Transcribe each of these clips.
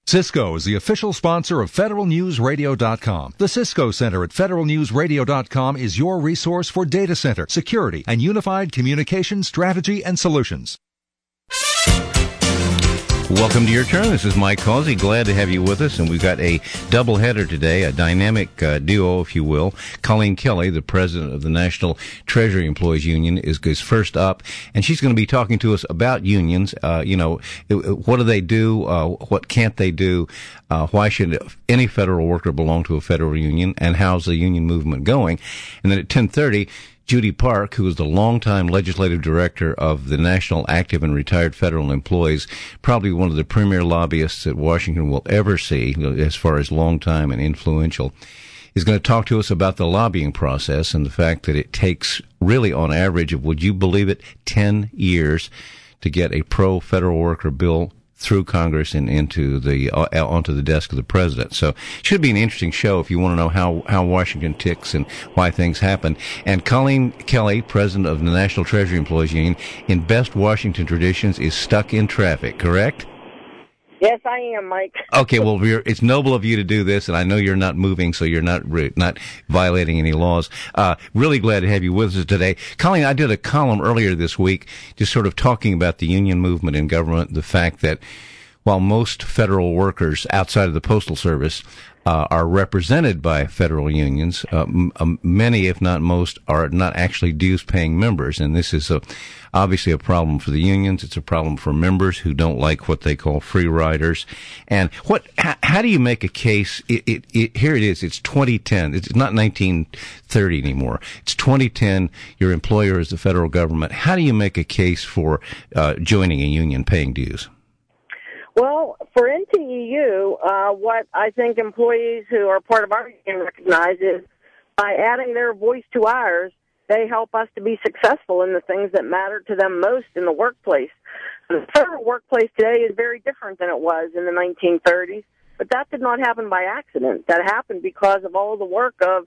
Cisco is the official sponsor of FederalNewsRadio.com. The Cisco Center at FederalNewsRadio.com is your resource for data center, security, and unified communication strategy and solutions. Welcome to Your Turn. This is Mike Causey. Glad to have you with us. And we've got a doubleheader today, a dynamic duo, if you will. Colleen Kelly, the president of the National Treasury Employees Union, is first up. And she's going to be talking to us about unions. What do they do? What can't they do? Why should any federal worker belong to a federal union? And how's the union movement going? And then at 10:30, Judy Park, who is the longtime legislative director of the National Active and Retired Federal Employees, probably one of the premier lobbyists that Washington will ever see, as far as longtime and influential, is going to talk to us about the lobbying process and the fact that it takes really on average of, would you believe it, 10 years to get a pro-federal worker bill through Congress and onto the desk of the president. So it should be an interesting show if you want to know how Washington ticks and why things happen. And Colleen Kelly, president of the National Treasury Employees Union, in best Washington traditions, is stuck in traffic, correct? Yes, I am, Mike. Okay, well, it's noble of you to do this, and I know you're not moving, so you're not violating any laws. Really glad to have you with us today. Colleen, I did a column earlier this week just sort of talking about the union movement in government, the fact that while most federal workers outside of the Postal Service are represented by federal unions, many, if not most, are not actually dues-paying members, and this is obviously a problem for the unions. It's a problem for members who don't like what they call free riders. And how do you make a case? Here it is. It's 2010. It's not 1930 anymore. It's 2010. Your employer is the federal government. How do you make a case for joining a union, paying dues? Well, for NTEU, what I think employees who are part of our union recognize is by adding their voice to ours, they help us to be successful in the things that matter to them most in the workplace. The federal workplace today is very different than it was in the 1930s, but that did not happen by accident. That happened because of all the work of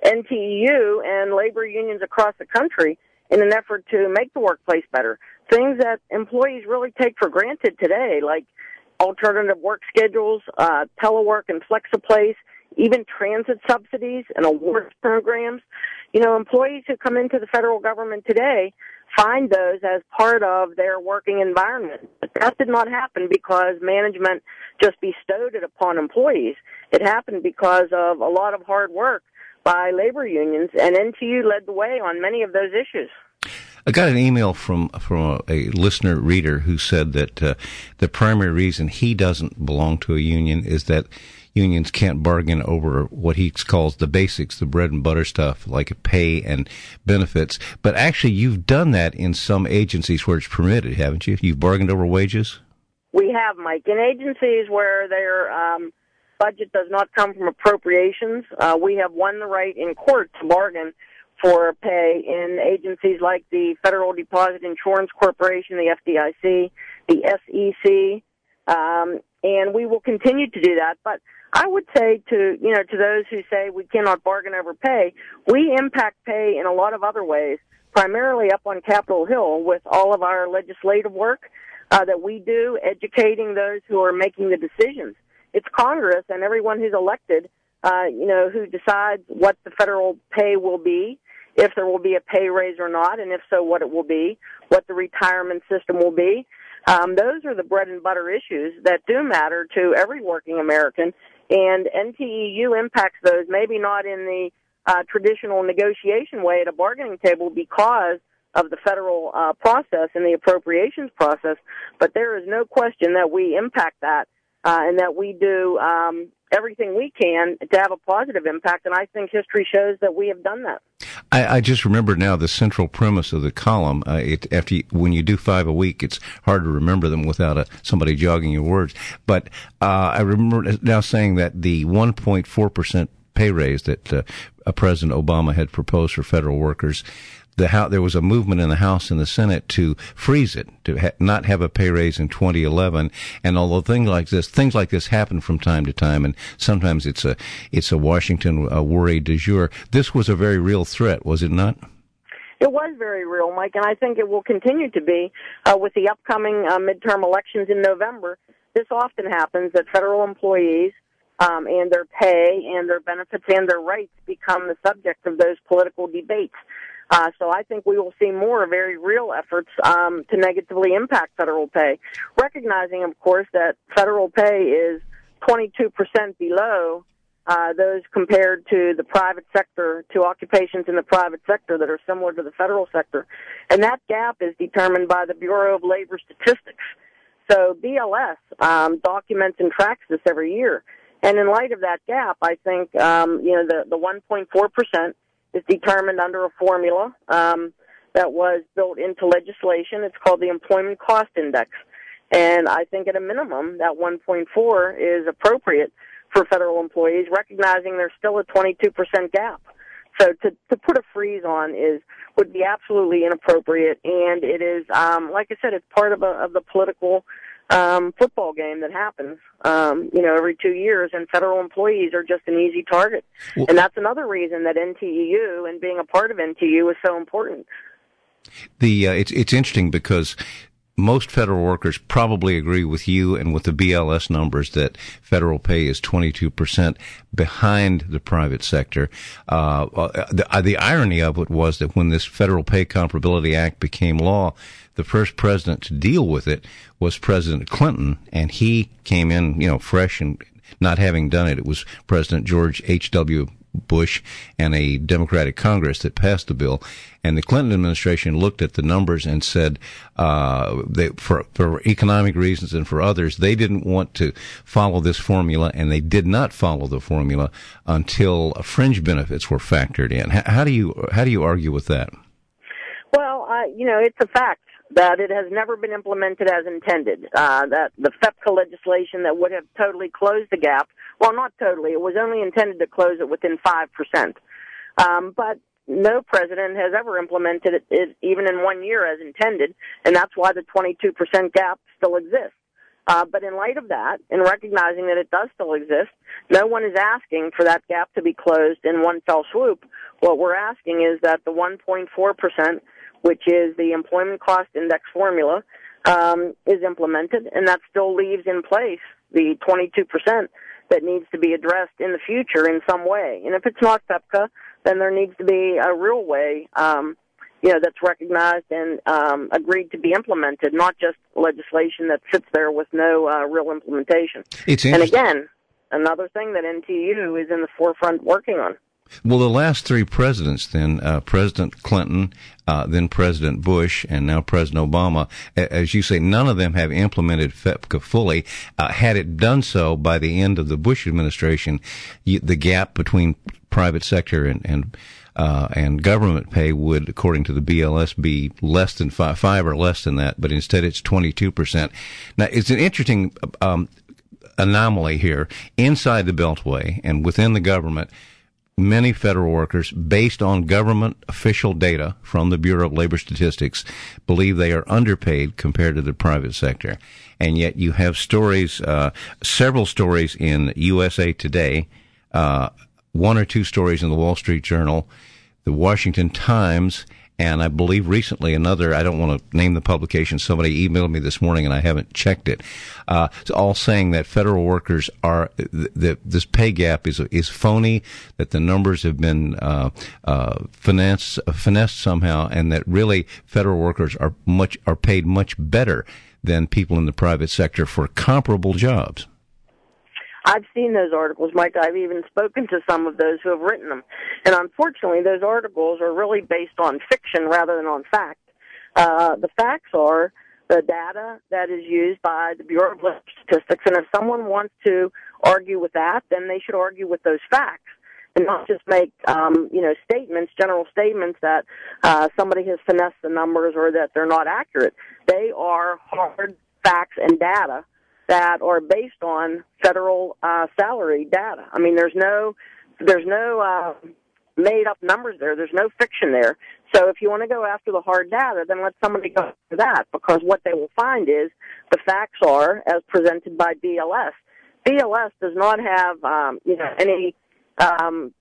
NTEU and labor unions across the country in an effort to make the workplace better. Things that employees really take for granted today, like alternative work schedules, telework and FlexiPlace, even transit subsidies and awards programs. Employees who come into the federal government today find those as part of their working environment. But that did not happen because management just bestowed it upon employees. It happened because of a lot of hard work by labor unions, and NTU led the way on many of those issues. I got an email from a listener reader who said that the primary reason he doesn't belong to a union is that unions can't bargain over what he calls the basics, the bread and butter stuff, like pay and benefits. But actually, you've done that in some agencies where it's permitted, haven't you? You've bargained over wages? We have, Mike. In agencies where their budget does not come from appropriations, we have won the right in court to bargain for pay in agencies like the Federal Deposit Insurance Corporation, the FDIC, the SEC, and we will continue to do that. But I would say to those who say we cannot bargain over pay, we impact pay in a lot of other ways, primarily up on Capitol Hill with all of our legislative work that we do, educating those who are making the decisions. It's Congress and everyone who's elected, who decides what the federal pay will be, if there will be a pay raise or not, and if so, what it will be, what the retirement system will be. Those are the bread and butter issues that do matter to every working American, and NTEU impacts those, maybe not in the traditional negotiation way at a bargaining table because of the federal process and the appropriations process, but there is no question that we impact that and that we do everything we can to have a positive impact, and I think history shows that we have done that. I just remember now the central premise of the column. When you do 5 a week, it's hard to remember them without somebody jogging your words. But I remember now saying that the 1.4% pay raise that President Obama had proposed for federal workers, there was a movement in the House and the Senate to freeze it, to not have a pay raise in 2011. And although things like this happen from time to time, and sometimes it's a Washington worry du jour, this was a very real threat, was it not? It was very real, Mike, and I think it will continue to be with the upcoming midterm elections in November. this often happens that federal employees and their pay and their benefits and their rights become the subject of those political debates. So I think we will see more very real efforts to negatively impact federal pay, recognizing, of course, that federal pay is 22% below those compared to the private sector, to occupations in the private sector that are similar to the federal sector. And that gap is determined by the Bureau of Labor Statistics. So BLS documents and tracks this every year. And in light of that gap, I think, the 1.4% is determined under a formula that was built into legislation. It's called the Employment Cost Index. And I think at a minimum, that 1.4 is appropriate for federal employees, recognizing there's still a 22% gap. So to put a freeze on would be absolutely inappropriate, and it is, like I said, it's part of the political football game that happens, every 2 years, and federal employees are just an easy target. Well, and that's another reason that NTEU and being a part of NTEU is so important. It's interesting because most federal workers probably agree with you and with the BLS numbers that federal pay is 22% behind the private sector. The irony of it was that when this Federal Pay Comparability Act became law, the first president to deal with it was President Clinton, and he came in, fresh and not having done it. It was President George H.W. Bush and a Democratic Congress that passed the bill. And the Clinton administration looked at the numbers and said, for economic reasons and for others, they didn't want to follow this formula, and they did not follow the formula until fringe benefits were factored in. How do you argue with that? Well, it's a fact that it has never been implemented as intended. That the FEPCA legislation that would have totally closed the gap, well, not totally, it was only intended to close it within 5%. But no president has ever implemented it even in 1 year as intended, and that's why the 22% gap still exists. But in light of that, and recognizing that it does still exist, no one is asking for that gap to be closed in one fell swoop. What we're asking is that the 1.4%, which is the Employment Cost Index formula, is implemented, and that still leaves in place the 22% that needs to be addressed in the future in some way. And if it's not FEPCA, then there needs to be a real way, that's recognized and agreed to be implemented, not just legislation that sits there with no real implementation. And again, another thing that NTU is in the forefront working on. Well, the last three presidents then, President Clinton, then President Bush, and now President Obama, as you say, none of them have implemented FEPCA fully. Had it done so by the end of the Bush administration, the gap between private sector and government pay would, according to the BLS, be less than 5 or less than that, but instead it's 22%. Now, it's an interesting anomaly here. Inside the Beltway and within the government, many federal workers, based on government official data from the Bureau of Labor Statistics, believe they are underpaid compared to the private sector. And yet you have stories, several stories in USA Today, one or two stories in the Wall Street Journal, the Washington Times, and I believe recently another, I don't want to name the publication, somebody emailed me this morning and I haven't checked it. It's all saying that federal workers this pay gap is phony, that the numbers have been finessed somehow, and that really federal workers are paid much better than people in the private sector for comparable jobs. I've seen those articles, Mike. I've even spoken to some of those who have written them. And unfortunately, those articles are really based on fiction rather than on fact. The facts are the data that is used by the Bureau of Labor Statistics, and if someone wants to argue with that, then they should argue with those facts and not just make, statements, general statements that somebody has finessed the numbers or that they're not accurate. They are hard facts and data that are based on federal salary data. I mean, there's no made up numbers there. There's no fiction there. So if you want to go after the hard data, then let somebody go after that, because what they will find is the facts are as presented by BLS. BLS does not have any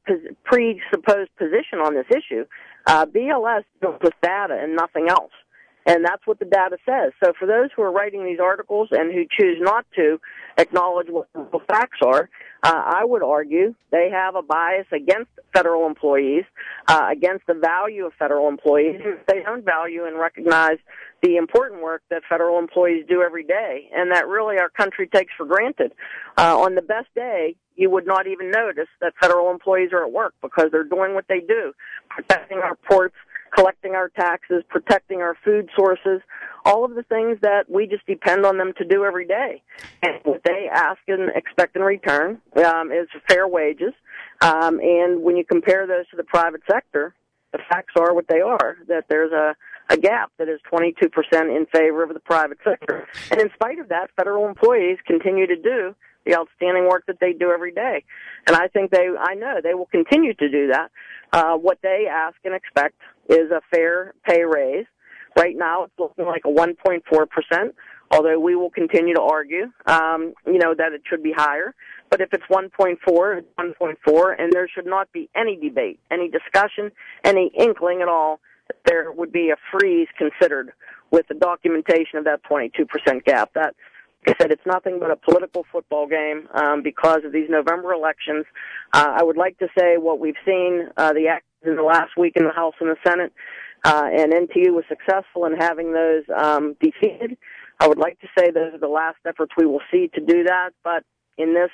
presupposed position on this issue. BLS deals with data and nothing else. And that's what the data says. So for those who are writing these articles and who choose not to acknowledge what the facts are, I would argue they have a bias against federal employees, against the value of federal employees. They don't value and recognize the important work that federal employees do every day, and that really our country takes for granted. On the best day, you would not even notice that federal employees are at work because they're doing what they do, protecting our ports, collecting our taxes, protecting our food sources, all of the things that we just depend on them to do every day. And what they ask and expect in return is fair wages. And when you compare those to the private sector, the facts are what they are, that there's a gap that is 22% in favor of the private sector. And in spite of that, federal employees continue to do the outstanding work that they do every day. And I think I know they will continue to do that. What they ask and expect is a fair pay raise. Right now, it's looking like a 1.4%, although we will continue to argue, that it should be higher. But if it's 1.4, it's 1.4, and there should not be any debate, any discussion, any inkling at all that there would be a freeze considered with the documentation of that 22% gap. That, like I said, it's nothing but a political football game because of these November elections. I would like to say what we've seen, the actions in the last week in the House and the Senate, and NTU was successful in having those defeated. I would like to say those are the last efforts we will see to do that, but in this,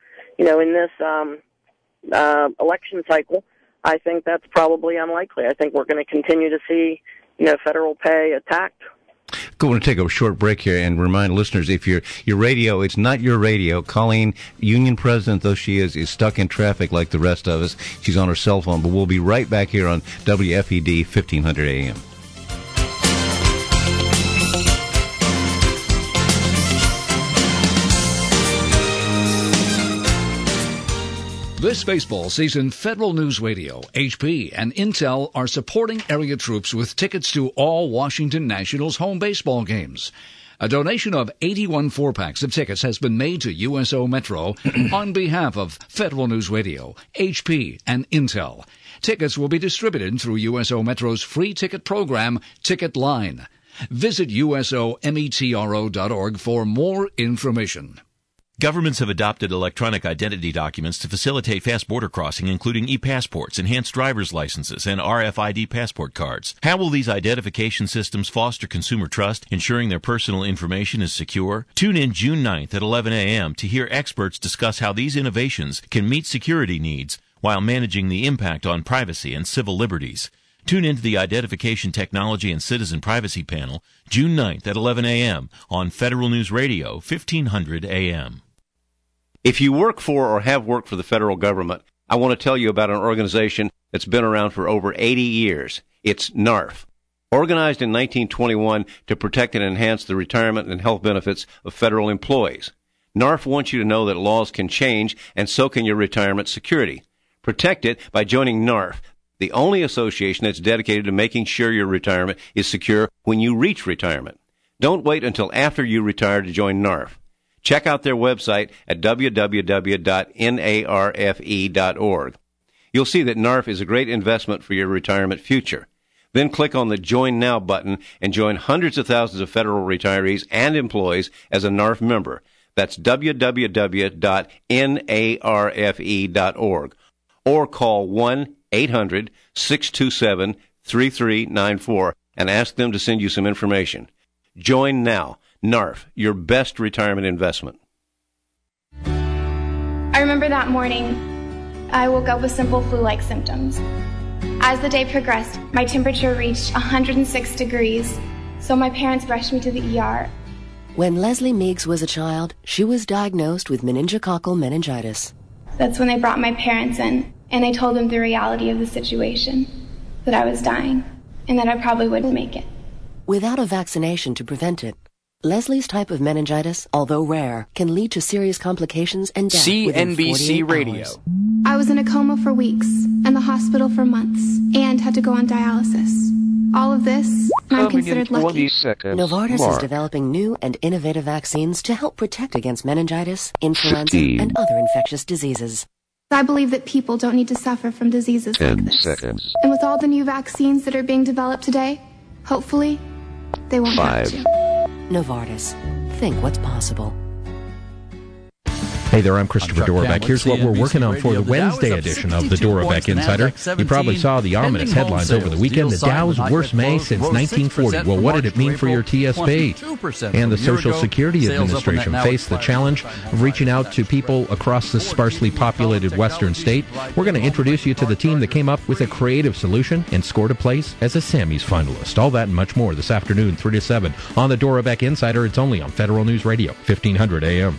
election cycle, I think that's probably unlikely. I think we're going to continue to see, federal pay attacked. I want to take a short break here and remind listeners, if your radio, it's not your radio. Colleen, union president though she is stuck in traffic like the rest of us. She's on her cell phone, but we'll be right back here on WFED 1500 AM. This baseball season, Federal News Radio, HP, and Intel are supporting area troops with tickets to all Washington Nationals home baseball games. A donation of 81 four-packs of tickets has been made to USO Metro on behalf of Federal News Radio, HP, and Intel. Tickets will be distributed through USO Metro's free ticket program, Ticket Line. Visit usometro.org for more information. Governments have adopted electronic identity documents to facilitate fast border crossing, including e-passports, enhanced driver's licenses, and RFID passport cards. How will these identification systems foster consumer trust, ensuring their personal information is secure? Tune in June 9th at 11 a.m. to hear experts discuss how these innovations can meet security needs while managing the impact on privacy and civil liberties. Tune into the Identification Technology and Citizen Privacy Panel June 9th at 11 a.m. on Federal News Radio, 1500 a.m. If you work for or have worked for the federal government, I want to tell you about an organization that's been around for over 80 years. It's NARF. Organized in 1921 to protect and enhance the retirement and health benefits of federal employees. NARF wants you to know that laws can change, and so can your retirement security. Protect it by joining NARF, the only association that's dedicated to making sure your retirement is secure when you reach retirement. Don't wait until after you retire to join NARF. Check out their website at www.narfe.org. You'll see that NARF is a great investment for your retirement future. Then click on the Join Now button and join hundreds of thousands of federal retirees and employees as a NARF member. That's www.narfe.org. Or call 1-800-627-3394 and ask them to send you some information. Join now. NARF, your best retirement investment. I remember that morning, I woke up with simple flu-like symptoms. As the day progressed, my temperature reached 106 degrees, so my parents rushed me to the ER. When Leslie Meigs was a child, she was diagnosed with meningococcal meningitis. That's when they brought my parents in, and they told them the reality of the situation, that I was dying, and that I probably wouldn't make it. Without a vaccination to prevent it, Leslie's type of meningitis, although rare, can lead to serious complications and death within 48 Radio. hours. I was in a coma for weeks, and the hospital for months, and had to go on dialysis. All of this, I'm considered lucky. Novartis is developing new and innovative vaccines to help protect against meningitis, influenza, and other infectious diseases. I believe that people don't need to suffer from diseases like this. And with all the new vaccines that are being developed today, hopefully, They won't have to. Novartis. Think what's possible. Hey there, I'm Christopher Dorobeck. Here's what we're working on for the Wednesday edition of the Dorobeck Insider. You probably saw the ominous headlines over the weekend. The Dow's worst May since 1940. Well, what did it mean for your TSP? And the Social Security Administration faced the challenge of reaching out to people across this sparsely populated western state. We're going to introduce you to the team that came up with a creative solution and scored a place as a Sammy's finalist. All that and much more this afternoon, 3 to 7 on the Dorobeck Insider. It's only on Federal News Radio, 1500 AM.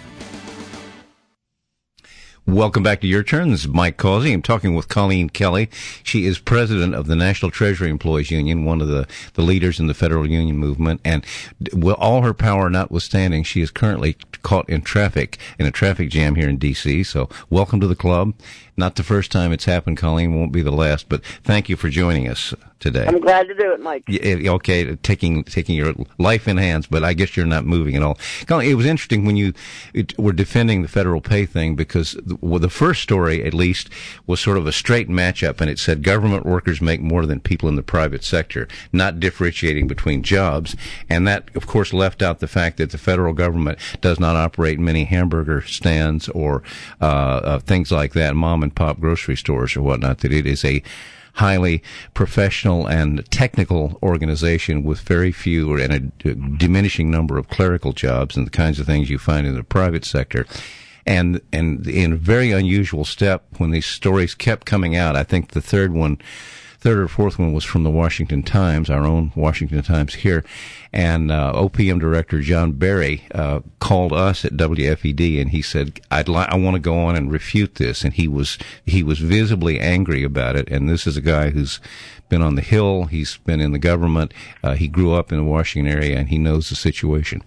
Welcome back to Your Turn. This is Mike Causey. I'm talking with Colleen Kelly. She is president of the National Treasury Employees Union, one of the leaders in the federal union movement. And all her power notwithstanding, she is currently caught in a traffic jam here in D.C. So welcome to the club. Not the first time it's happened, Colleen. Won't be the last. But thank you for joining us today. I'm glad to do it, Mike. Yeah, okay, taking your life in hands, but I guess you're not moving at all. Colleen, it was interesting when you were defending the federal pay thing, because the first story, at least, was sort of a straight matchup, and it said government workers make more than people in the private sector, not differentiating between jobs. And that, of course, left out the fact that the federal government does not operate many hamburger stands or things like that, mom and pop grocery stores or whatnot, that it is a highly professional and technical organization with very few and a diminishing number of clerical jobs and the kinds of things you find in the private sector. And in a very unusual step, when these stories kept coming out, I think the third or fourth one was from the Washington Times, our own Washington Times here, and OPM director John Barry called us at WFED, and he said, I want to go on and refute this, and he was visibly angry about it. And this is a guy who's been on the Hill, he's been in the government, he grew up in the Washington area, and he knows the situation.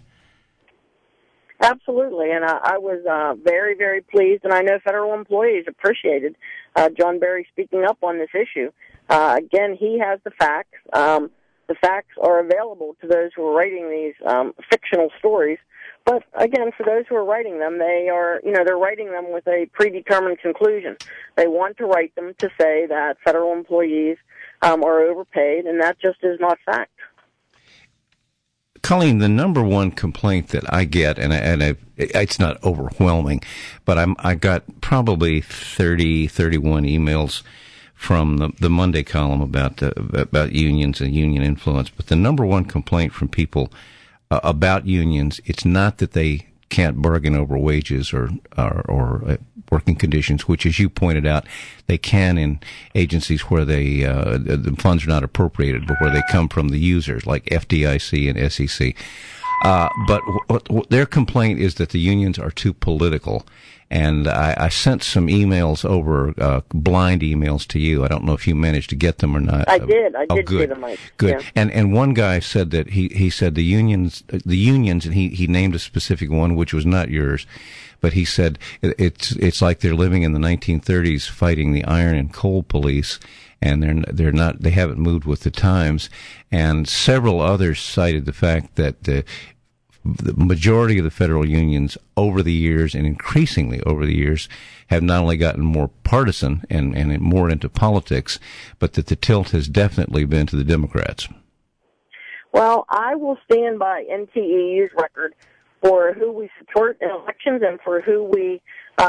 Absolutely, and I was very, very pleased, and I know federal employees appreciated John Barry speaking up on this issue. Again, he has the facts. The facts are available to those who are writing these fictional stories. But again, for those who are writing them, they're writing them with a predetermined conclusion. They want to write them to say that federal employees are overpaid, and that just is not fact. Colleen, the number one complaint that I get, and it's not overwhelming, but I got probably 31 emails from the Monday column about unions and union influence. But the number one complaint from people about unions, it's not that they can't bargain over wages or working conditions, which, as you pointed out, they can in agencies where the funds are not appropriated, but where they come from the users, like FDIC and SEC. But what their complaint is that the unions are too political. And I sent some emails over, blind emails to you. I don't know if you managed to get them or not. I did. I did see them, Mike. Good. Yeah. And one guy said that he said the unions, and he named a specific one, which was not yours, but he said it's like they're living in the 1930s fighting the iron and coal police, and they haven't moved with the times. And several others cited the fact that the majority of the federal unions over the years, and increasingly over the years, have not only gotten more partisan and more into politics, but that the tilt has definitely been to the Democrats. Well, I will stand by NTEU's record for who we support in elections and for who we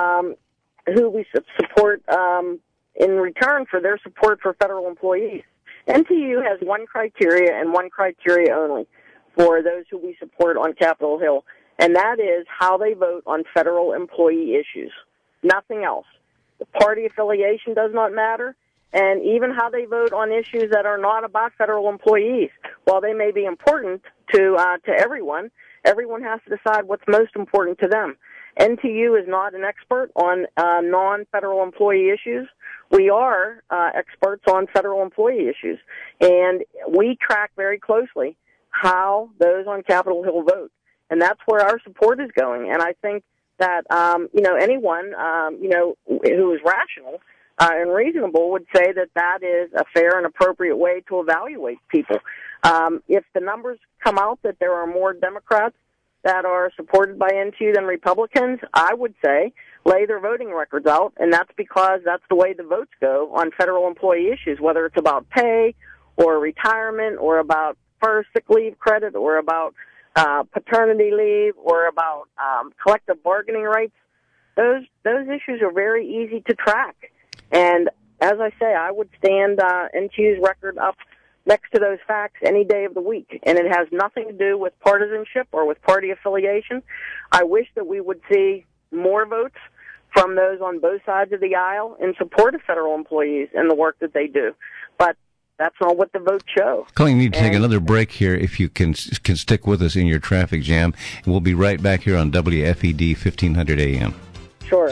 support in return for their support for federal employees. NTEU has one criteria and one criteria only for those who we support on Capitol Hill, and that is how they vote on federal employee issues. Nothing else. The party affiliation does not matter, and even how they vote on issues that are not about federal employees. While they may be important to everyone, everyone has to decide what's most important to them. NTU is not an expert on non-federal employee issues. We are experts on federal employee issues, and we track very closely how those on Capitol Hill vote. And that's where our support is going. And I think that, anyone, who is rational and reasonable would say that that is a fair and appropriate way to evaluate people. If the numbers come out that there are more Democrats that are supported by NTU than Republicans, I would say lay their voting records out, and that's because that's the way the votes go on federal employee issues, whether it's about pay or retirement or about for sick leave credit or about paternity leave or about collective bargaining rights, those issues are very easy to track. And as I say, I would stand NTU's record up next to those facts any day of the week. And it has nothing to do with partisanship or with party affiliation. I wish that we would see more votes from those on both sides of the aisle in support of federal employees and the work that they do. But that's not what the votes show. Colleen, you need to take another break here if you can stick with us in your traffic jam. We'll be right back here on WFED 1500 AM. Sure.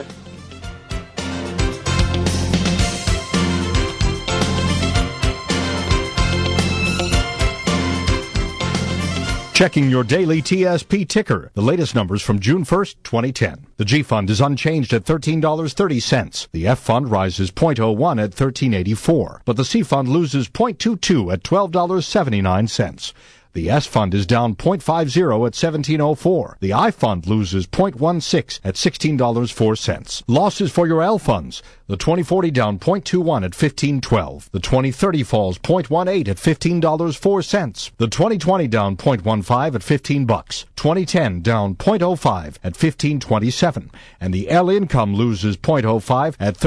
Checking your daily TSP ticker. The latest numbers from June 1st, 2010. The G Fund is unchanged at $13.30. The F Fund rises 0.01 at $13.84. But the C Fund loses 0.22 at $12.79. The S Fund is down 0.50 at $17.04. The I Fund loses 0.16 at $16.04. Losses for your L funds. The 2040 down 0.21 at $15.12. The 2030 falls 0.18 at $15.04. The 2020 down 0.15 at $15. 2010 down 0.05 at $15.27. And the L income loses 0.05 at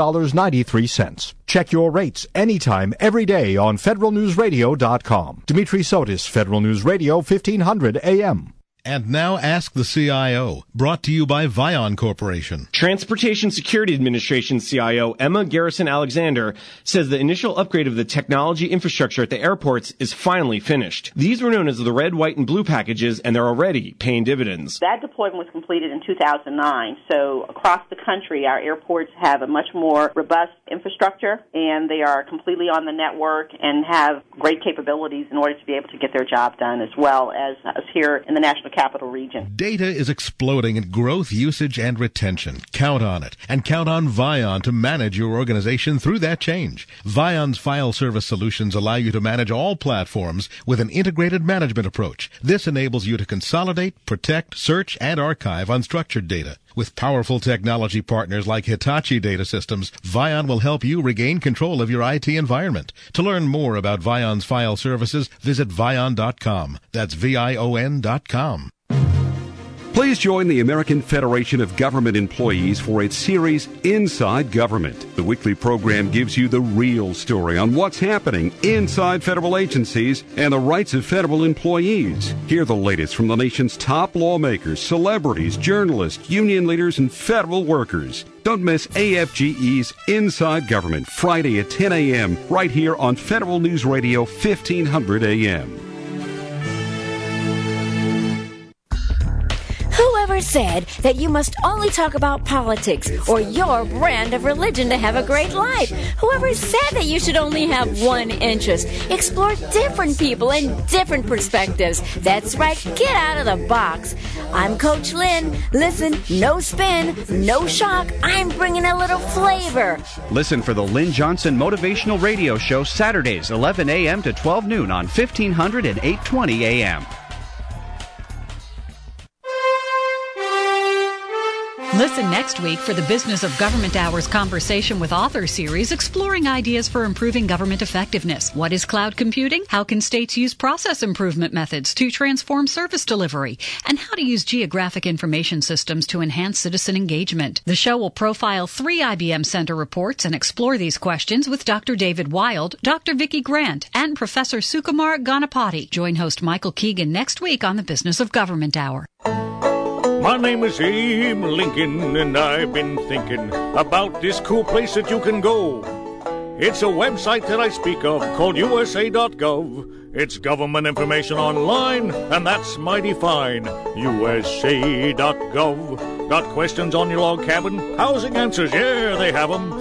$13.93. Check your rates anytime, every day on federalnewsradio.com. Dimitri Sotis, Federal News Radio, 1500 AM. And now Ask the CIO, brought to you by Vion Corporation. Transportation Security Administration CIO Emma Garrison-Alexander says the initial upgrade of the technology infrastructure at the airports is finally finished. These were known as the red, white, and blue packages, and they're already paying dividends. That deployment was completed in 2009, so across the country, our airports have a much more robust infrastructure, and they are completely on the network and have great capabilities in order to be able to get their job done, as well as us here in the National Capital Region. Data is exploding in growth, usage, and retention. Count on it. And count on Vion to manage your organization through that change. Vion's file service solutions allow you to manage all platforms with an integrated management approach. This enables you to consolidate, protect, search, and archive unstructured data. With powerful technology partners like Hitachi Data Systems, Vion will help you regain control of your IT environment. To learn more about Vion's file services, visit Vion.com. That's Vion.com. Please join the American Federation of Government Employees for its series, Inside Government. The weekly program gives you the real story on what's happening inside federal agencies and the rights of federal employees. Hear the latest from the nation's top lawmakers, celebrities, journalists, union leaders, and federal workers. Don't miss AFGE's Inside Government, Friday at 10 a.m., right here on Federal News Radio, 1500 a.m. Whoever said that you must only talk about politics or your brand of religion to have a great life? Whoever said that you should only have one interest? Explore different people and different perspectives. That's right, get out of the box. I'm Coach Lynn. Listen, no spin, no shock. I'm bringing a little flavor. Listen for the Lynn Johnson Motivational Radio Show Saturdays, 11 a.m. to 12 noon on 1500 and 820 a.m. Listen next week for the Business of Government Hours Conversation with Author series exploring ideas for improving government effectiveness. What is cloud computing? How can states use process improvement methods to transform service delivery? And how to use geographic information systems to enhance citizen engagement. The show will profile 3 IBM Center reports and explore these questions with Dr. David Wild, Dr. Vicki Grant, and Professor Sukumar Ganapati. Join host Michael Keegan next week on the Business of Government Hour. My name is Abe Lincoln, and I've been thinking about this cool place that you can go. It's a website that I speak of called USA.gov. It's government information online, and that's mighty fine. USA.gov. Got questions on your log cabin? Housing answers, yeah, they have them.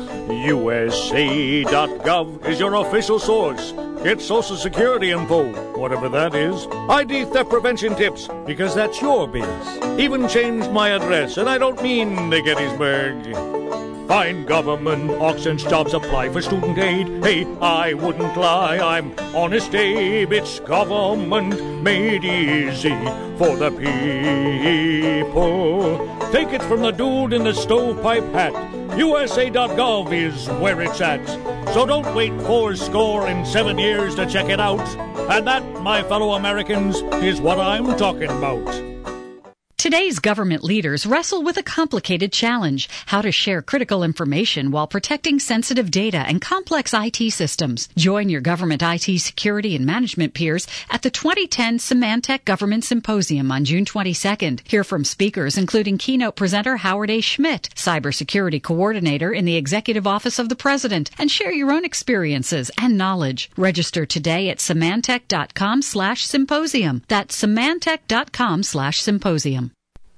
USA.gov is your official source. Get Social Security info, whatever that is. ID theft prevention tips, because that's your biz. Even changed my address, and I don't mean the Gettysburg. Find government auctions, jobs, apply for student aid. Hey, I wouldn't lie, I'm Honest Abe. It's government made easy for the people. Take it from the dude in the stovepipe hat. USA.gov is where it's at. So don't wait 7 years to check it out. And that, my fellow Americans, is what I'm talking about. Today's government leaders wrestle with a complicated challenge: how to share critical information while protecting sensitive data and complex IT systems. Join your government IT security and management peers at the 2010 Symantec Government Symposium on June 22nd. Hear from speakers including keynote presenter Howard A. Schmidt, cybersecurity coordinator in the Executive Office of the President, and share your own experiences and knowledge. Register today at Symantec.com/symposium. That's Symantec.com/symposium.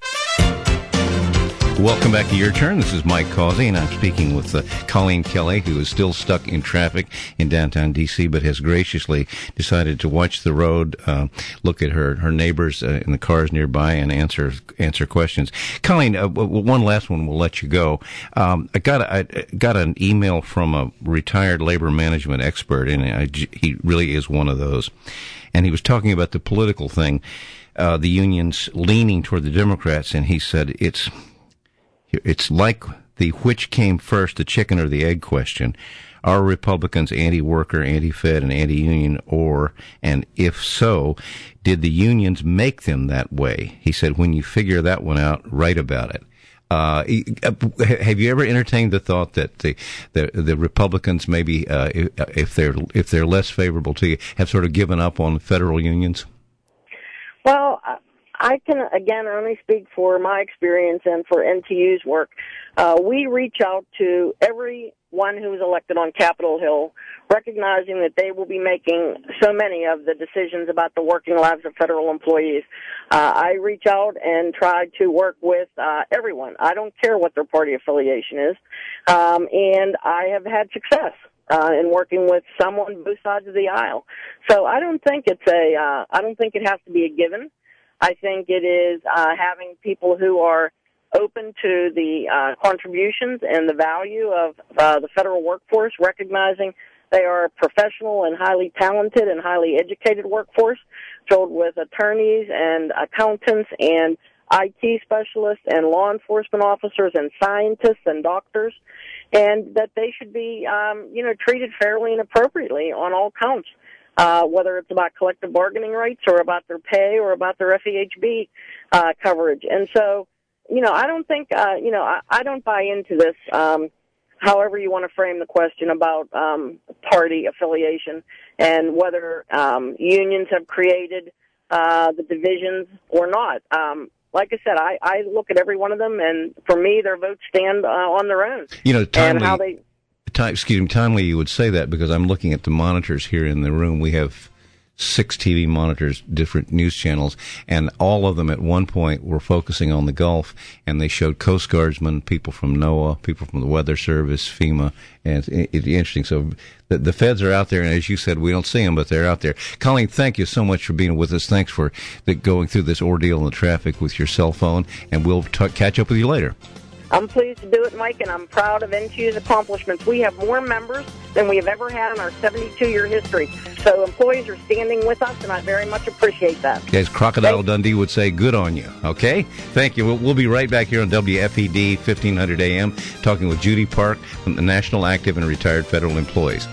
Welcome back to Your Turn. This is Mike Causey, and I'm speaking with Colleen Kelly, who is still stuck in traffic in downtown D.C., but has graciously decided to watch the road, look at her neighbors in the cars nearby, and answer questions. Colleen, one last one, we'll let you go. I got an email from a retired labor management expert, and he really is one of those. And he was talking about the political thing, the unions leaning toward the Democrats, and he said it's like the which came first, the chicken or the egg question. Are Republicans anti-worker, anti-Fed, and anti-union, and if so, did the unions make them that way? He said, when you figure that one out, write about it. Have you ever entertained the thought that the Republicans maybe, if they're less favorable to you, have sort of given up on federal unions? Well, I can, again, only speak for my experience and for NTU's work. We reach out to everyone who is elected on Capitol Hill, recognizing that they will be making so many of the decisions about the working lives of federal employees. I reach out and try to work with everyone. I don't care what their party affiliation is, and I have had success in working with some on both sides of the aisle. So I don't think it has to be a given. I think it is having people who are open to the contributions and the value of the federal workforce, recognizing they are a professional and highly talented and highly educated workforce filled with attorneys and accountants and IT specialists and law enforcement officers and scientists and doctors, and that they should be, treated fairly and appropriately on all counts. Whether it's about collective bargaining rights or about their pay or about their FEHB coverage. And so, I don't think, I don't buy into this, however you want to frame the question about party affiliation and whether unions have created the divisions or not. Like I said, I look at every one of them, and for me, their votes stand on their own. Timely you would say that, because I'm looking at the monitors here in the room. We have 6 TV monitors, different news channels, and all of them at one point were focusing on the Gulf, and they showed Coast Guardsmen, people from NOAA, people from the Weather Service, FEMA, and it's interesting. So the feds are out there, and as you said, we don't see them, but they're out there. Colleen, thank you so much for being with us. Thanks for going through this ordeal in the traffic with your cell phone, and we'll catch up with you later. I'm pleased to do it, Mike, and I'm proud of NTU's accomplishments. We have more members than we have ever had in our 72-year history. So employees are standing with us, and I very much appreciate that. As Crocodile Dundee would say, good on you. Okay? Thank you. We'll be right back here on WFED 1500 AM talking with Judy Park from the National Active and Retired Federal Employees.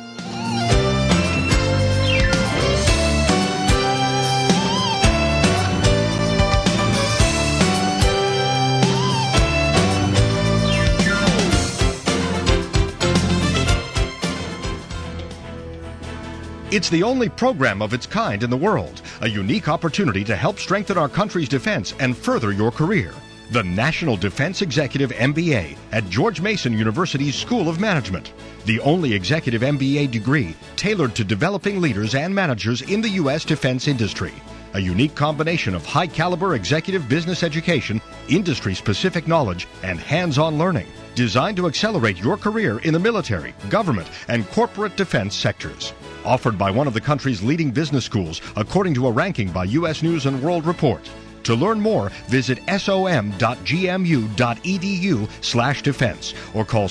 It's the only program of its kind in the world, a unique opportunity to help strengthen our country's defense and further your career. The National Defense Executive MBA at George Mason University's School of Management. The only executive MBA degree tailored to developing leaders and managers in the U.S. defense industry. A unique combination of high-caliber executive business education, industry-specific knowledge, and hands-on learning, designed to accelerate your career in the military, government, and corporate defense sectors. Offered by one of the country's leading business schools, according to a ranking by U.S. News & World Report. To learn more, visit som.gmu.edu/defense or call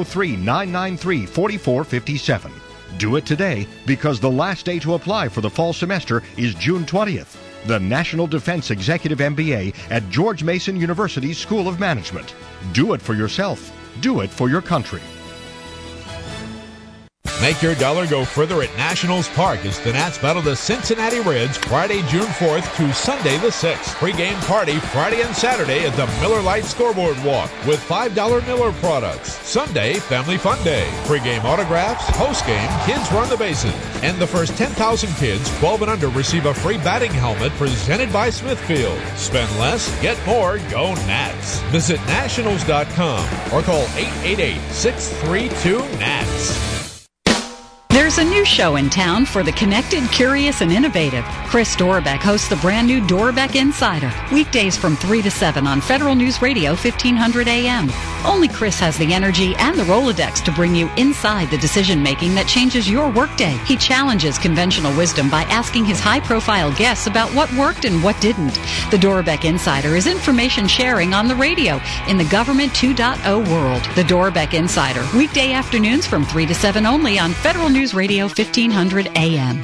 703-993-4457. Do it today, because the last day to apply for the fall semester is June 20th. The National Defense Executive MBA at George Mason University's School of Management. Do it for yourself. Do it for your country. Make your dollar go further at Nationals Park as the Nats battle the Cincinnati Reds Friday, June 4th through Sunday the 6th. Pre-game party Friday and Saturday at the Miller Lite Scoreboard Walk with $5 Miller products. Sunday, Family Fun Day. Pre-game autographs, post-game, kids run the bases. And the first 10,000 kids 12 and under receive a free batting helmet presented by Smithfield. Spend less, get more, go Nats. Visit Nationals.com or call 888-632-NATS. There's a new show in town for the connected, curious, and innovative. Chris Dorbeck hosts the brand new Dorbeck Insider, weekdays from 3 to 7 on Federal News Radio 1500 AM. Only Chris has the energy and the Rolodex to bring you inside the decision-making that changes your workday. He challenges conventional wisdom by asking his high-profile guests about what worked and what didn't. The Dorbeck Insider is information sharing on the radio in the Government 2.0 world. The Dorbeck Insider, weekday afternoons from 3 to 7 only on Federal News Radio 1500 AM.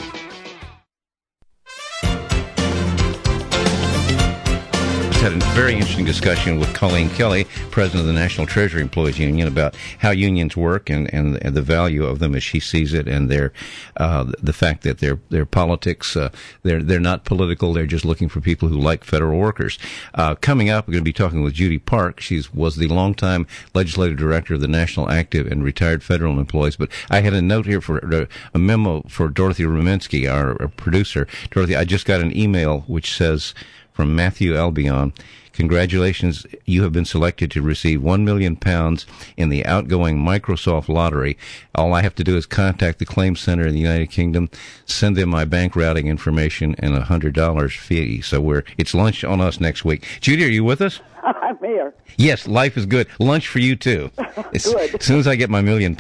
Had a very interesting discussion with Colleen Kelly, president of the National Treasury Employees Union, about how unions work and the value of them as she sees it, and the fact that their politics, they're not political, they're just looking for people who like federal workers. Coming up, we're going to be talking with Judy Park. She was the longtime legislative director of the National Active and Retired Federal Employees. But I had a note here for a memo for Dorothy Ruminsky, our producer. Dorothy, I just got an email which says, from Matthew Albion, congratulations, you have been selected to receive £1 million in the outgoing Microsoft lottery. All I have to do is contact the claim center in the United Kingdom, send them my bank routing information, and $100 fee. So it's lunch on us next week. Judy, are you with us? I'm here. Yes, life is good. Lunch for you, too. Good. As soon as I get my £1 million,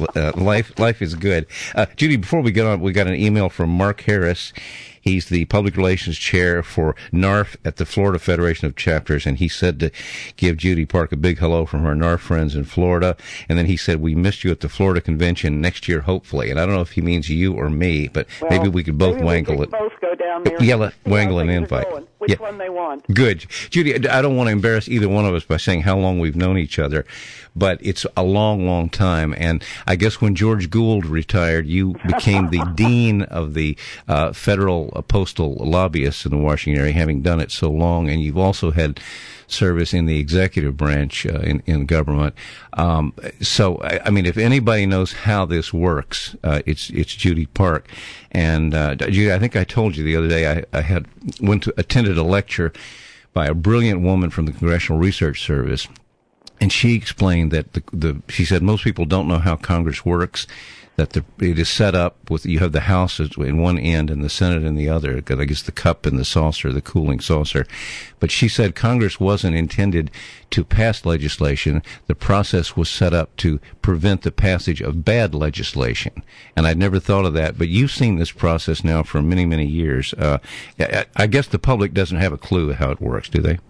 life is good. Judy, before we get on, we got an email from Mark Harris. He's the public relations chair for NARF at the Florida Federation of Chapters, and he said to give Judy Park a big hello from our NARF friends in Florida. And then he said, we missed you at the Florida convention next year, hopefully. And I don't know if he means you or me, but maybe we could both wangle it. Both go down there. Yeah, wangle an invite. Which one they want. Good. Judy, I don't want to embarrass either one of us by saying how long we've known each other, but it's a long, long time. And I guess when George Gould retired, you became the dean of the federal postal lobbyists in the Washington area, having done it so long. And you've also had service in the executive branch in government. So, I mean, if anybody knows how this works, it's Judy Park. And Judy, I think I told you the other day I attended a lecture by a brilliant woman from the Congressional Research Service, and she explained that she said most people don't know how Congress works. That it is set up with, you have the House in one end and the Senate in the other. I guess the cup and the saucer, the cooling saucer. But she said Congress wasn't intended to pass legislation. The process was set up to prevent the passage of bad legislation. And I'd never thought of that. But you've seen this process now for many, many years. I guess the public doesn't have a clue how it works, do they?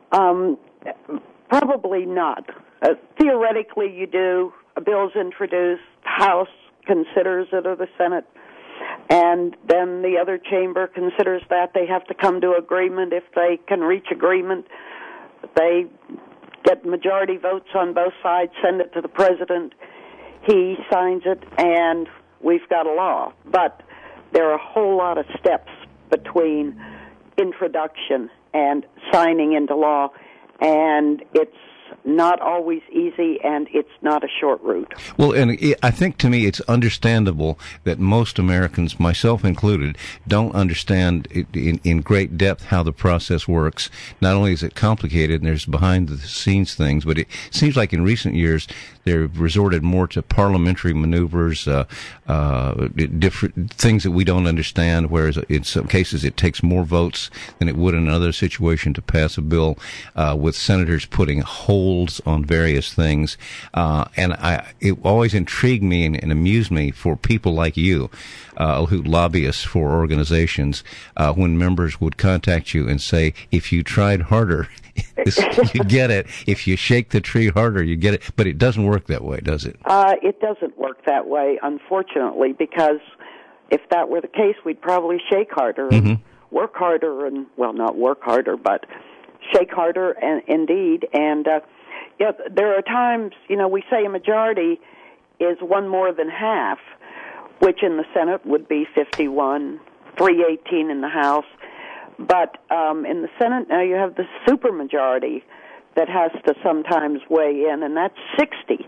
Probably not. Theoretically, you do. A bill's introduced, the House considers it, or the Senate, and then the other chamber considers that. They have to come to agreement. If they can reach agreement, they get majority votes on both sides, send it to the president, he signs it, and we've got a law. But there are a whole lot of steps between introduction and signing into law, and it's not always easy, and it's not a short route. Well, and I think to me it's understandable that most Americans, myself included, don't understand in great depth how the process works. Not only is it complicated and there's behind-the-scenes things, but it seems like in recent years they've resorted more to parliamentary maneuvers, different things that we don't understand, whereas in some cases it takes more votes than it would in another situation to pass a bill, with senators putting holds on various things. And it always intrigued me and amused me for people like you, who lobbyists for organizations, when members would contact you and say, if you tried harder, you get it. If you shake the tree harder, you get it. But it doesn't work that way, does it? It doesn't work that way, unfortunately, because if that were the case, we'd probably shake harder and work harder, and, well, not work harder, but shake harder, and indeed. And there are times, we say a majority is one more than half, which in the Senate would be 51, 318 in the House. But in the Senate now you have the supermajority that has to sometimes weigh in, and that's 60.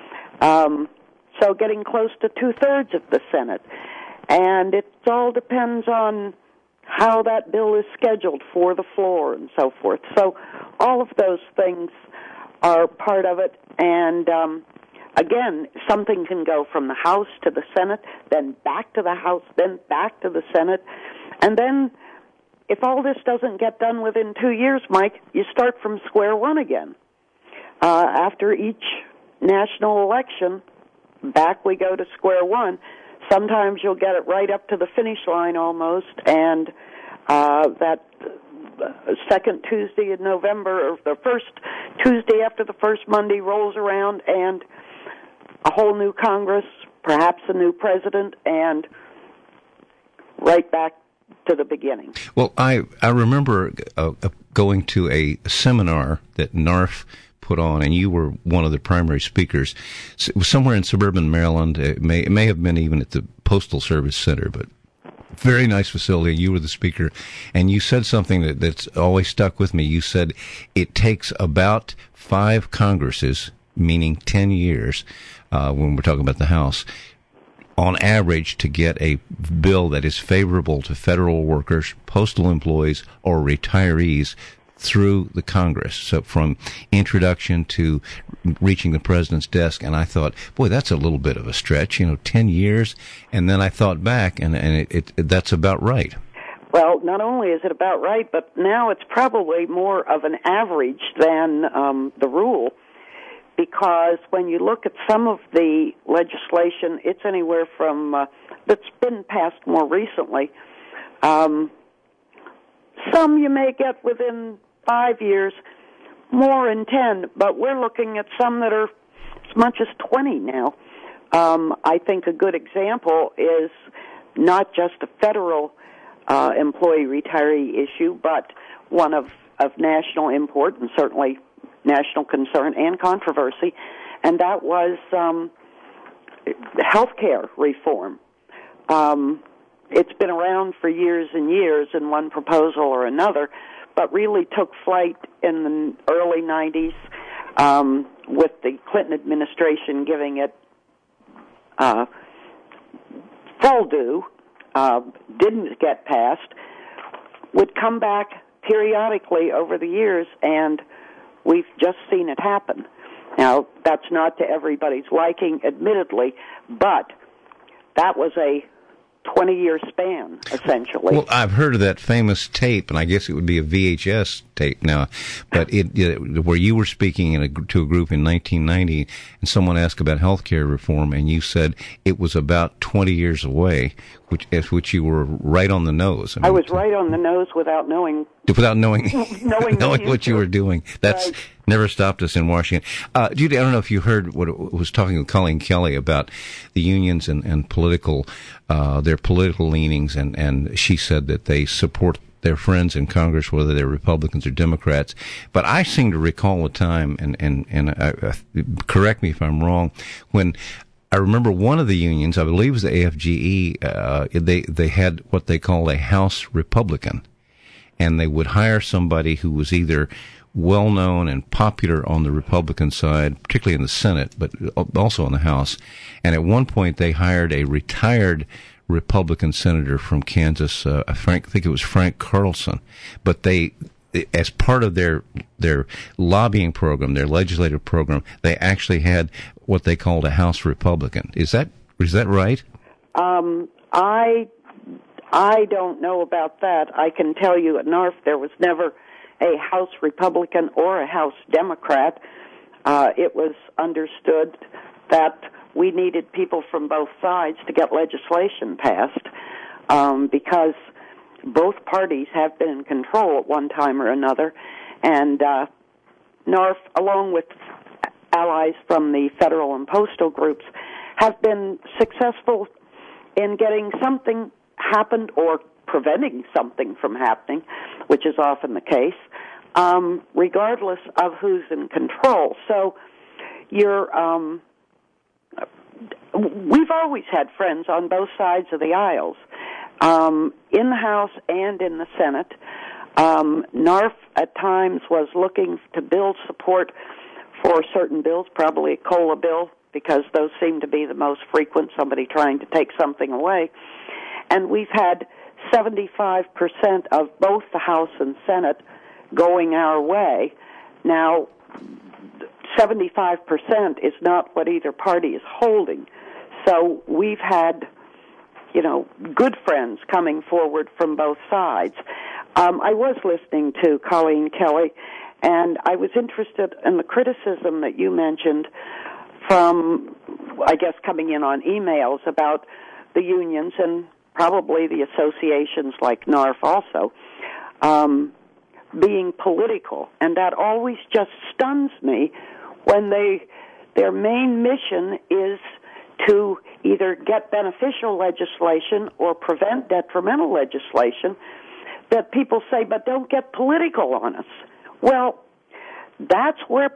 So getting close to two-thirds of the Senate. And it all depends on how that bill is scheduled for the floor and so forth. So all of those things are part of it. And again, something can go from the House to the Senate, then back to the House, then back to the Senate. And then if all this doesn't get done within 2 years, Mike, you start from square one again. After each national election, back we go to square one. Sometimes you'll get it right up to the finish line almost, and that second Tuesday in November, or the first Tuesday after the first Monday rolls around, and a whole new Congress, perhaps a new president, and right back to the beginning. Well, I remember going to a seminar that NARF put on, and you were one of the primary speakers. It was somewhere in suburban Maryland. It may have been even at the Postal Service Center, but very nice facility. You were the speaker, and you said something that's always stuck with me. You said it takes about 5 Congresses, meaning 10 years, when we're talking about the House, on average, to get a bill that is favorable to federal workers, postal employees, or retirees through the Congress. So from introduction to reaching the president's desk, and I thought, boy, that's a little bit of a stretch, 10 years. And then I thought back, and that's about right. Well, not only is it about right, but now it's probably more of an average than the rule, because when you look at some of the legislation, it's anywhere from, that's been passed more recently. Some you may get within 5 years, more in 10, but we're looking at some that are as much as 20 now. I think a good example is not just a federal employee retiree issue, but one of national import and certainly national concern and controversy, and that was health care reform. It's been around for years and years in one proposal or another, but really took flight in the early 90s with the Clinton administration giving it full due, didn't get passed, would come back periodically over the years, and we've just seen it happen. Now, that's not to everybody's liking, admittedly, but that was a 20-year span, essentially. Well, I've heard of that famous tape, and I guess it would be a VHS tape now, but where you were speaking to a group in 1990, and someone asked about health care reform, and you said it was about 20 years away, which you were right on the nose. I was right on the nose without knowing what you were doing. That's right. Never stopped us in Washington. Judy, I don't know if you heard what it was talking with Colleen Kelly about the unions and political, their political leanings, and she said that they support their friends in Congress, whether they're Republicans or Democrats. But I seem to recall a time, and correct me if I'm wrong, when I remember one of the unions, I believe it was the AFGE, they had what they called a House Republican, and they would hire somebody who was either well-known and popular on the Republican side, particularly in the Senate, but also in the House. And at one point, they hired a retired Republican senator from Kansas, I think it was Frank Carlson. But they, as part of their lobbying program, their legislative program, they actually had what they called a House Republican. Is that right? I don't know about that. I can tell you at NARF there was never a House Republican or a House Democrat. It was understood that we needed people from both sides to get legislation passed because both parties have been in control at one time or another. And NARF, along with allies from the federal and postal groups, have been successful in getting something happened or preventing something from happening, which is often the case, regardless of who's in control. So we've always had friends on both sides of the aisles, in the House and in the Senate. NARF at times was looking to build support for certain bills, probably a COLA bill, because those seem to be the most frequent, somebody trying to take something away. And we've had 75% of both the House and Senate going our way. Now, 75% is not what either party is holding. So we've had, good friends coming forward from both sides. I was listening to Colleen Kelly, and I was interested in the criticism that you mentioned from, I guess, coming in on emails about the unions and probably the associations like NARF also, being political. And that always just stuns me when their main mission is to either get beneficial legislation or prevent detrimental legislation, that people say, but don't get political on us. Well, that's where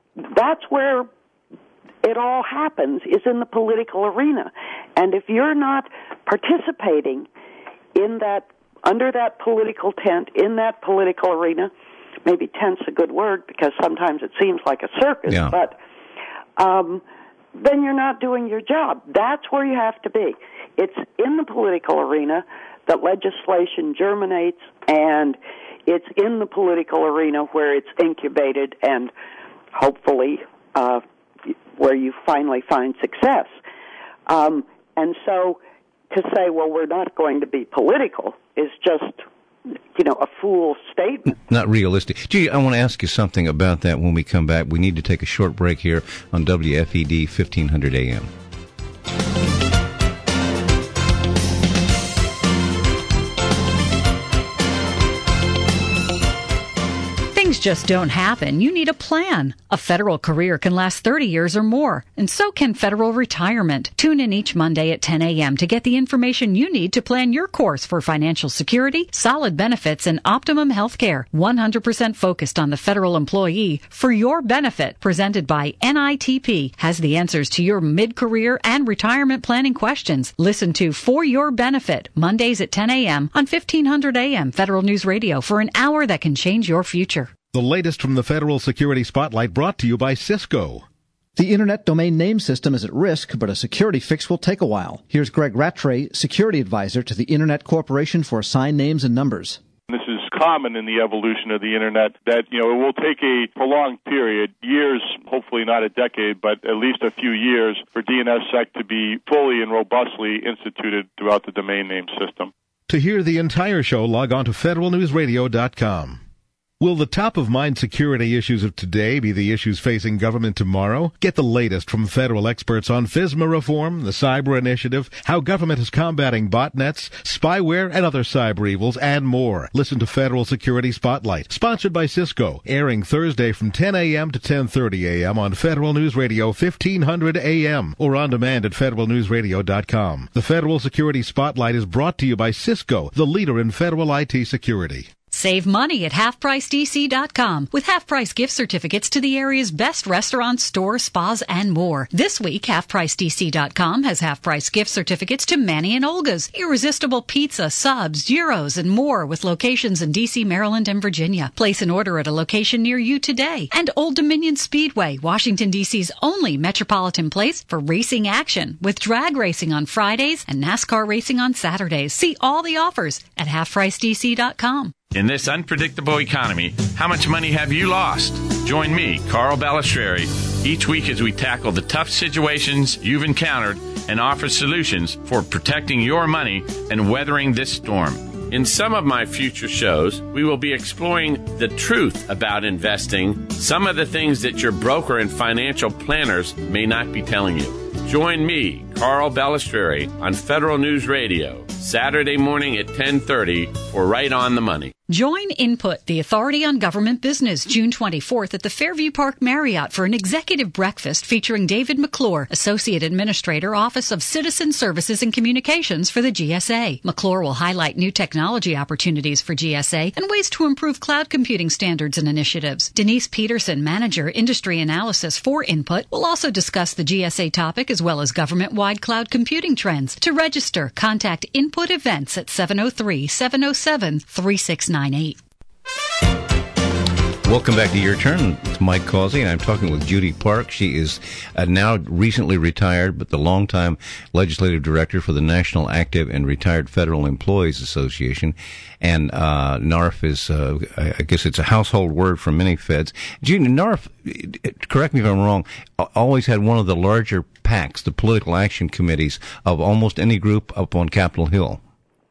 it all happens, is in the political arena. And if you're not participating in that, under that political tent, in that political arena, maybe tent's a good word because sometimes it seems like a circus, but then you're not doing your job. That's where you have to be. It's in the political arena that legislation germinates, and it's in the political arena where it's incubated and hopefully where you finally find success. And so to say, well, we're not going to be political is just, a fool statement. Not realistic. Gee, I want to ask you something about that when we come back. We need to take a short break here on WFED 1500 AM. Things just don't happen. You need a plan. A federal career can last 30 years or more, and so can federal retirement. Tune in each Monday at 10 a.m. to get the information you need to plan your course for financial security, solid benefits, and optimum health care. 100% focused on the federal employee for your benefit. Presented by NITP has the answers to your mid-career and retirement planning questions. Listen to For Your Benefit, Mondays at 10 a.m. on 1500 a.m. Federal News Radio for an hour that can change your future. The latest from the Federal Security Spotlight, brought to you by Cisco. The Internet domain name system is at risk, but a security fix will take a while. Here's Greg Rattray, security advisor to the Internet Corporation for Assigned Names and Numbers. This is common in the evolution of the Internet, that, it will take a prolonged period, years, hopefully not a decade, but at least a few years, for DNSSEC to be fully and robustly instituted throughout the domain name system. To hear the entire show, log on to federalnewsradio.com. Will the top-of-mind security issues of today be the issues facing government tomorrow? Get the latest from federal experts on FISMA reform, the cyber initiative, how government is combating botnets, spyware, and other cyber evils, and more. Listen to Federal Security Spotlight, sponsored by Cisco, airing Thursday from 10 a.m. to 10:30 a.m. on Federal News Radio 1500 a.m. or on demand at federalnewsradio.com. The Federal Security Spotlight is brought to you by Cisco, the leader in federal IT security. Save money at halfpricedc.com with half-price gift certificates to the area's best restaurants, stores, spas, and more. This week, halfpricedc.com has half-price gift certificates to Manny and Olga's, Irresistible Pizza, Subs, Gyros, and more with locations in D.C., Maryland, and Virginia. Place an order at a location near you today. And Old Dominion Speedway, Washington, D.C.'s only metropolitan place for racing action, with drag racing on Fridays and NASCAR racing on Saturdays. See all the offers at halfpricedc.com. In this unpredictable economy, how much money have you lost? Join me, Carl Balistreri, each week as we tackle the tough situations you've encountered and offer solutions for protecting your money and weathering this storm. In some of my future shows, we will be exploring the truth about investing, some of the things that your broker and financial planners may not be telling you. Join me, Carl Balistreri, on Federal News Radio, Saturday morning at 10:30 for Right on the Money. Join Input, the authority on government business, June 24th at the Fairview Park Marriott for an executive breakfast featuring David McClure, Associate Administrator, Office of Citizen Services and Communications for the GSA. McClure will highlight new technology opportunities for GSA and ways to improve cloud computing standards and initiatives. Denise Peterson, Manager, Industry Analysis for Input, will also discuss the GSA topic as well as government-wide cloud computing trends. To register, contact Input Events at 703-707-3698. Welcome back to Your Turn. It's Mike Causey, and I'm talking with Judy Park. She is now recently retired, but the longtime legislative director for the National Active and Retired Federal Employees Association. And NARF is, I guess it's a household word for many feds. Judy, NARF, correct me if I'm wrong, always had one of the larger PACs, the political action committees, of almost any group up on Capitol Hill.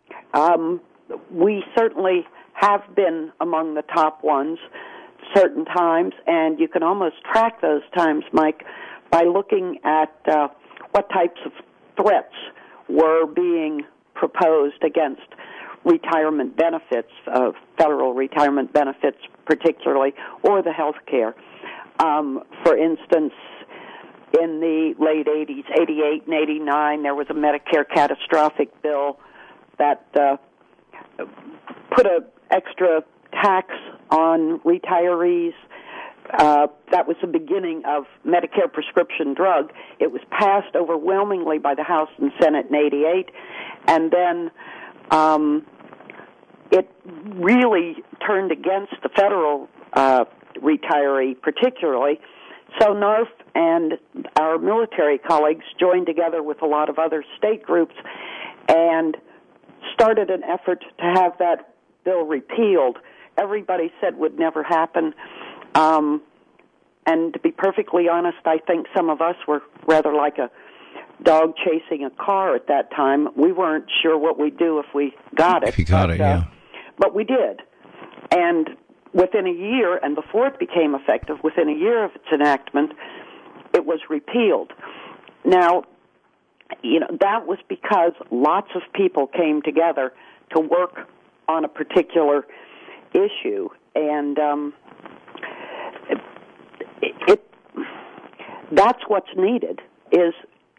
We certainly have been among the top ones certain times, and you can almost track those times, Mike, by looking at what types of threats were being proposed against retirement benefits, federal retirement benefits particularly, or the health care. For instance, in the late 80s, 88 and 89, there was a Medicare catastrophic bill that put an extra tax on retirees. That was the beginning of Medicare prescription drug. It was passed overwhelmingly by the House and Senate in 88, and then it really turned against the federal retiree particularly. So NARF and our military colleagues joined together with a lot of other state groups and started an effort to have that bill repealed. Everybody said would never happen. And to be perfectly honest, I think some of us were rather like a dog chasing a car at that time. We weren't sure what we'd do if we got it. If you got it, yeah. But we did. And within a year, and before it became effective, within a year of its enactment, it was repealed. Now, that was because lots of people came together to work on a particular issue, and that's what's needed is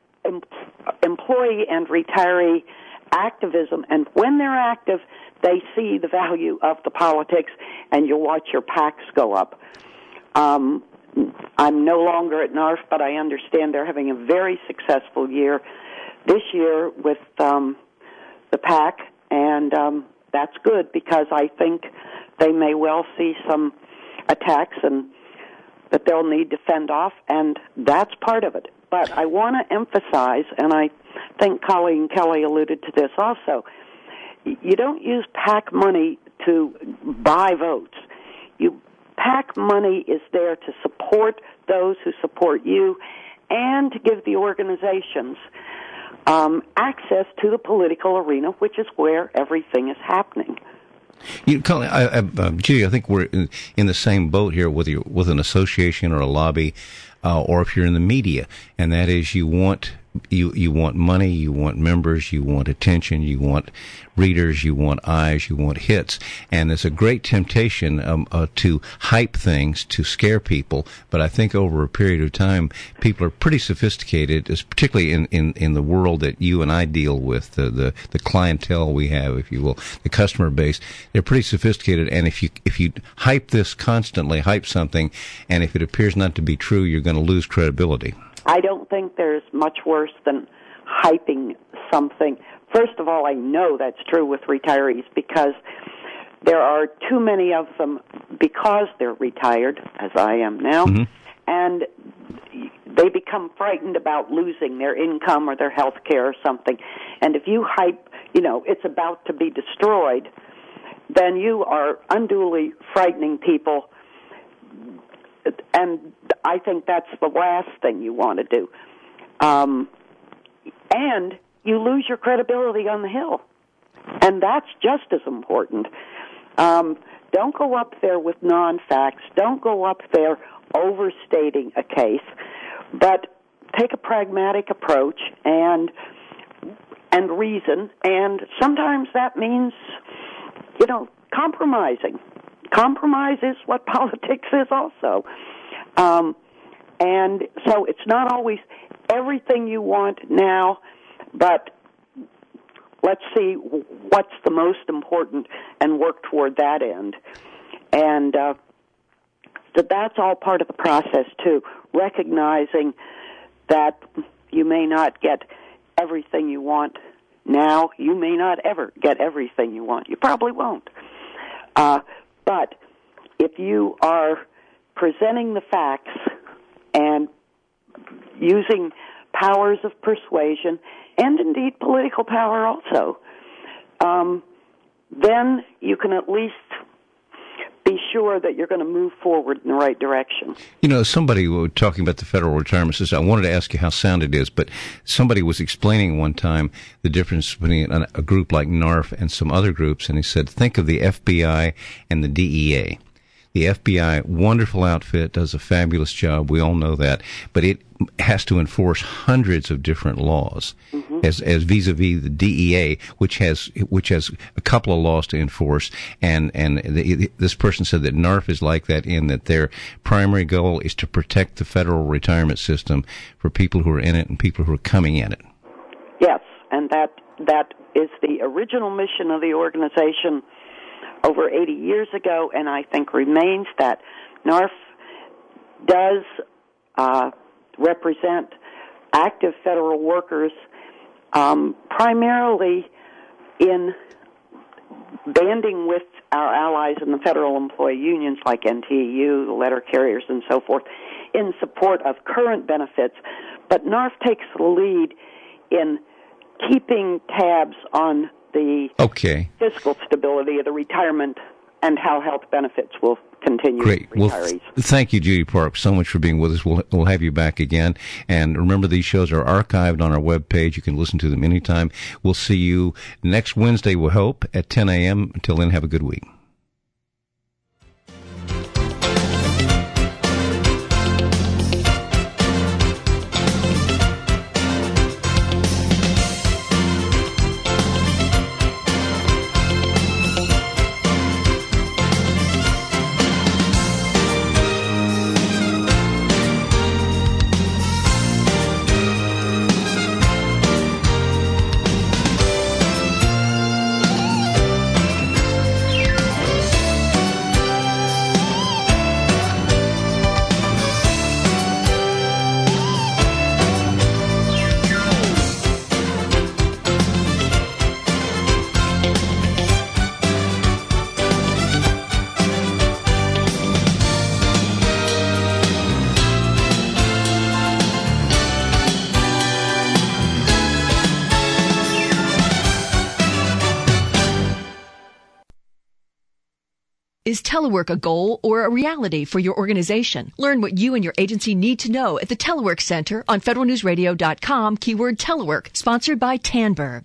employee and retiree activism, and when they're active, they see the value of the politics, and you'll watch your PACs go up. I'm no longer at NARF, but I understand they're having a very successful year this year with the PAC, and that's good because I think they may well see some attacks and that they'll need to fend off, and that's part of it. But I want to emphasize, and I think Colleen Kelly alluded to this also, you don't use PAC money to buy votes. PAC money is there to support those who support you and to give the organizations access to the political arena, which is where everything is happening. Colleen, Judy, I think we're in the same boat here with an association or a lobby, or if you're in the media, and that is you want money, you want members, you want attention, you want readers, you want eyes, you want hits, and it's a great temptation to hype things, to scare people. But I think over a period of time, people are pretty sophisticated, particularly in the world that you and I deal with, the clientele we have, if you will, the customer base. They're pretty sophisticated, and if you hype this constantly, hype something, and if it appears not to be true, you're going to lose credibility. I don't think there's much worse than hyping something. First of all, I know that's true with retirees because there are too many of them because they're retired, as I am now, and they become frightened about losing their income or their health care or something. And if you hype, it's about to be destroyed, then you are unduly frightening people. And I think that's the last thing you want to do. And you lose your credibility on the Hill. And that's just as important. Don't go up there with non-facts. Don't go up there overstating a case. But take a pragmatic approach and reason. And sometimes that means, compromising. Compromise is what politics is also. And so it's not always everything you want now, but let's see what's the most important and work toward that end. And that's all part of the process, too, recognizing that you may not get everything you want now. You may not ever get everything you want. You probably won't. But if you are presenting the facts and using powers of persuasion, and indeed political power also, then you can at least be sure that you're going to move forward in the right direction. You know, somebody was talking about the federal retirement system. I wanted to ask you how sound it is, but somebody was explaining one time the difference between a group like NARF and some other groups, and he said, think of the FBI and the DEA. The FBI, wonderful outfit, does a fabulous job. We all know that. But it has to enforce hundreds of different laws, as vis-a-vis the DEA, which has a couple of laws to enforce. And this person said that NARF is like that, in that their primary goal is to protect the federal retirement system for people who are in it and people who are coming in it. Yes, and that is the original mission of the organization over 80 years ago, and I think remains that. NARF does represent active federal workers, primarily in banding with our allies in the federal employee unions like NTEU, the letter carriers, and so forth, in support of current benefits. But NARF takes the lead in keeping tabs on the fiscal stability of the retirement and how health benefits will continue. Great. Well, thank you, Judy Park, so much for being with us. We'll have you back again. And remember, these shows are archived on our webpage. You can listen to them anytime. We'll see you next Wednesday, we hope, at 10 a.m. Until then, have a good week. Is telework a goal or a reality for your organization? Learn what you and your agency need to know at the Telework Center on federalnewsradio.com, keyword telework, sponsored by Tandberg.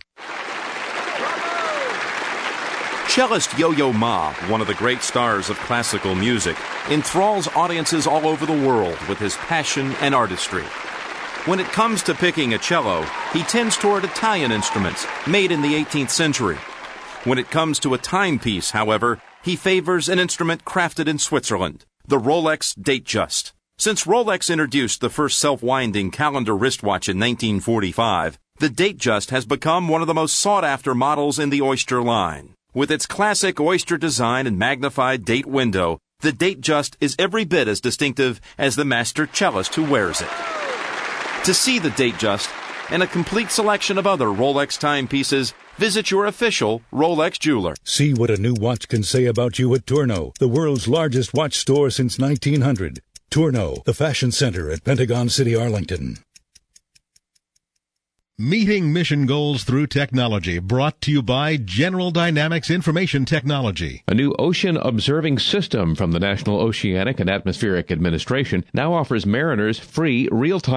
Cellist Yo-Yo Ma, one of the great stars of classical music, enthralls audiences all over the world with his passion and artistry. When it comes to picking a cello, he tends toward Italian instruments made in the 18th century. When it comes to a timepiece, however, he favors an instrument crafted in Switzerland, the Rolex Datejust. Since Rolex introduced the first self-winding calendar wristwatch in 1945, the Datejust has become one of the most sought-after models in the Oyster line. With its classic Oyster design and magnified date window, the Datejust is every bit as distinctive as the master cellist who wears it. To see the Datejust and a complete selection of other Rolex timepieces, visit your official Rolex jeweler. See what a new watch can say about you at Tourneau, the world's largest watch store since 1900. Tourneau, the fashion center at Pentagon City, Arlington. Meeting mission goals through technology, brought to you by General Dynamics Information Technology. A new ocean observing system from the National Oceanic and Atmospheric Administration now offers mariners free real-time